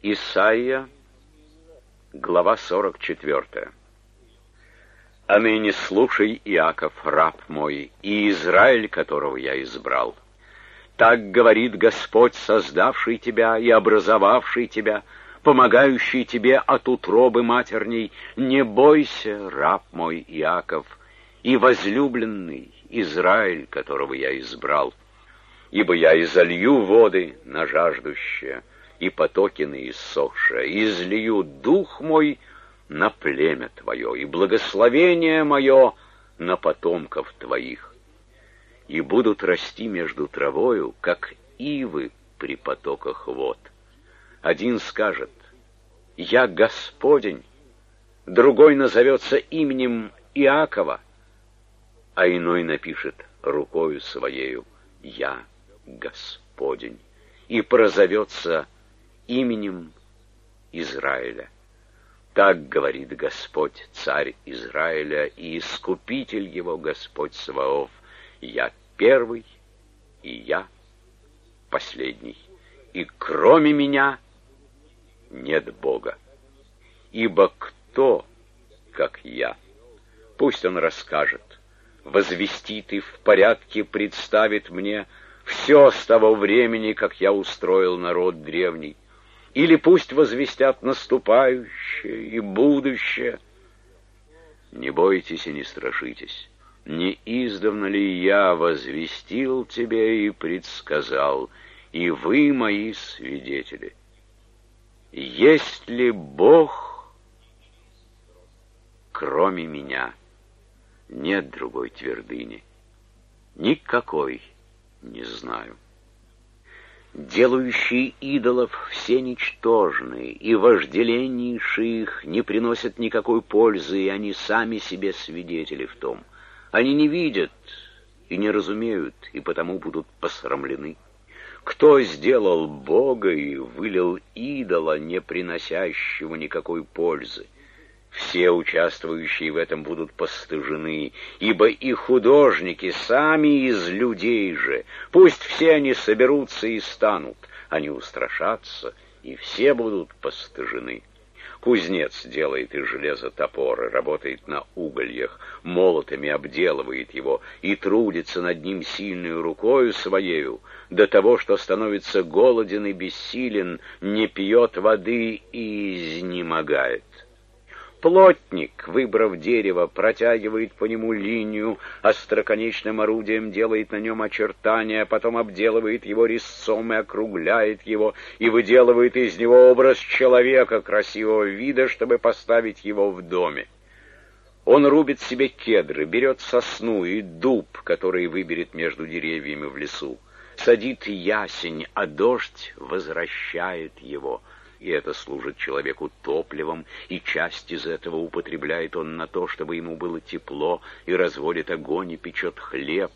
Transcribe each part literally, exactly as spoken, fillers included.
Исайя, глава сорок четвёртая. «А ныне слушай, Иаков, раб мой, и Израиль, которого я избрал. Так говорит Господь, создавший тебя и образовавший тебя, помогающий тебе от утробы матерней: не бойся, раб мой Иаков, и возлюбленный Израиль, которого я избрал. Ибо я изолью воды на жаждущее, и потоки на иссохшее, и излию дух мой на племя твое, и благословение мое на потомков твоих. И будут расти между травою, как ивы при потоках вод. Один скажет: я Господень, другой назовется именем Иакова, а иной напишет рукою своею: я Господень, и прозовется именем Израиля. Так говорит Господь, царь Израиля и искупитель его, Господь Саваоф: я первый, и я последний, и кроме меня нет Бога. Ибо кто, как я? Пусть он расскажет, возвестит и в порядке представит мне все с того времени, как я устроил народ древний. Или пусть возвестят наступающее и будущее. Не бойтесь и не страшитесь. Не издавна ли я возвестил тебе и предсказал, и вы мои свидетели? Есть ли Бог, кроме меня? Нет другой твердыни. Никакой не знаю. Делающие идолов все ничтожны, и вожделеннейшие их не приносят никакой пользы, и они сами себе свидетели в том. Они не видят и не разумеют, и потому будут посрамлены. Кто сделал Бога и вылил идола, не приносящего никакой пользы? Все участвующие в этом будут постыжены, ибо и художники сами из людей же. Пусть все они соберутся и станут, они устрашатся, и все будут постыжены. Кузнец делает из железа топор, работает на угольях, молотами обделывает его и трудится над ним сильную рукою своею, до того, что становится голоден и бессилен, не пьет воды и изнемогает. Плотник, выбрав дерево, протягивает по нему линию, остроконечным орудием делает на нем очертания, потом обделывает его резцом и округляет его, и выделывает из него образ человека красивого вида, чтобы поставить его в доме. Он рубит себе кедры, берет сосну и дуб, который выберет между деревьями в лесу, садит ясень, а дождь возвращает его. И это служит человеку топливом, и часть из этого употребляет он на то, чтобы ему было тепло, и разводит огонь, и печет хлеб.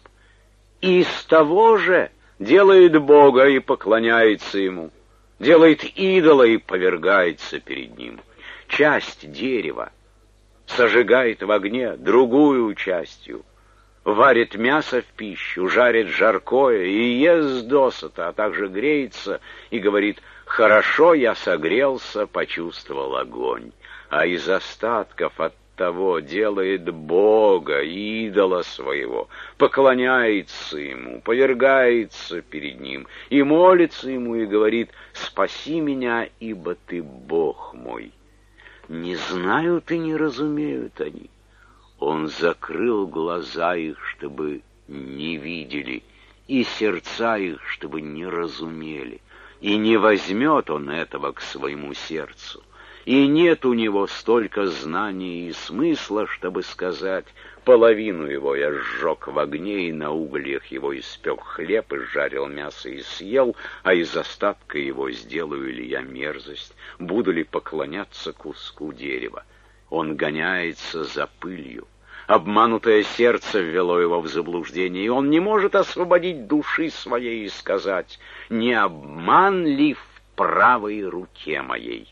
И из того же делает Бога и поклоняется ему, делает идола и повергается перед ним. Часть дерева сожигает в огне другую частью, варит мясо в пищу, жарит жаркое и ест досыта, а также греется и говорит: хорошо я согрелся, почувствовал огонь, а из остатков от того делает Бога, идола своего, поклоняется ему, повергается перед ним и молится ему и говорит: спаси меня, ибо ты Бог мой. Не знают и не разумеют они. Он закрыл глаза их, чтобы не видели, и сердца их, чтобы не разумели. И не возьмет он этого к своему сердцу. И нет у него столько знаний и смысла, чтобы сказать: половину его я сжег в огне, и на угольях его испек хлеб, и жарил мясо и съел, а из остатка его сделаю ли я мерзость, буду ли поклоняться куску дерева? Он гоняется за пылью. Обманутое сердце ввело его в заблуждение, и он не может освободить души своей и сказать: не обман ли в правой руке моей?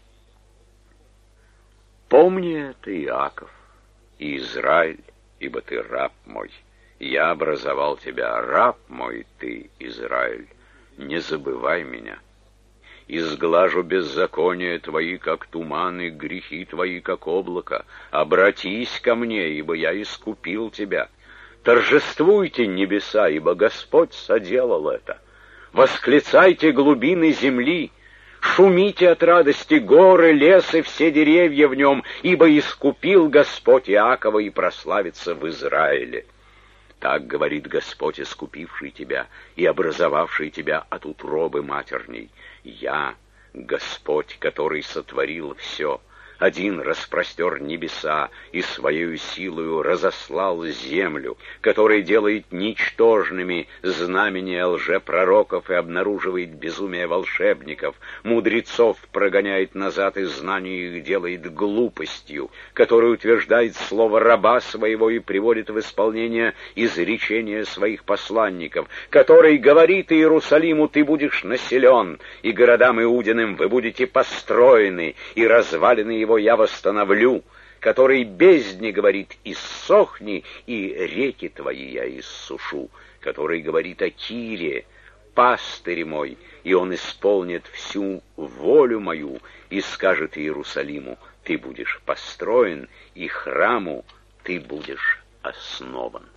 Помни это, Иаков, и Израиль, ибо ты раб мой. Я образовал тебя, раб мой ты, Израиль. Не забывай меня. изглажу беззакония твои, как туманы, грехи твои, как облако. Обратись ко мне, ибо я искупил тебя. Торжествуйте, небеса, ибо Господь соделал это. Восклицайте глубины земли, шумите от радости горы, лес и все деревья в нем, ибо искупил Господь Иакова и прославится в Израиле. Так говорит Господь, искупивший тебя и образовавший тебя от утробы матерней. Я, Господь, который сотворил все, один распростер небеса и своею силою разослал землю, который делает ничтожными знамения лжепророков и обнаруживает безумие волшебников, мудрецов прогоняет назад и знание их делает глупостью, который утверждает слово раба своего и приводит в исполнение изречения своих посланников, который говорит Иерусалиму: ты будешь населен, и городам Иудиным вы будете построены, и развалины его я восстановлю, который бездне говорит: иссохни, и реки твои я иссушу, который говорит о Кире: пастырь мой, и он исполнит всю волю мою, и скажет Иерусалиму: ты будешь построен, и храму ты будешь основан.